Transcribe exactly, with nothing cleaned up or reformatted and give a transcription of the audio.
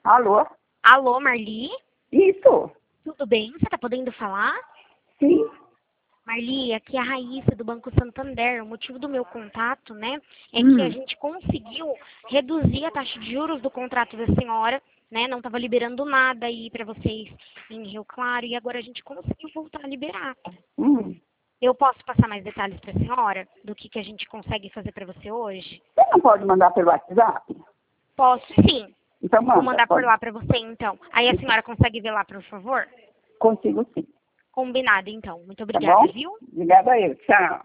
Alô? Alô, Marli? Isso? Tudo bem? Você tá podendo falar? Sim. Marli, aqui é a Raíssa do Banco Santander. O motivo do meu contato, né, é Hum. que a gente conseguiu reduzir a taxa de juros do contrato da senhora, né? Não estava liberando nada aí para vocês em Rio Claro e agora a gente conseguiu voltar a liberar. Hum. Eu posso passar mais detalhes para a senhora do que, que a gente consegue fazer para você hoje? Você não pode mandar pelo WhatsApp? Posso sim. Então manda. Vou mandar por pode. lá para você então. Aí a senhora consegue ver lá, por favor? Consigo sim. Combinado então. Muito Tá obrigada, bom? viu? Obrigada a eu. Tchau.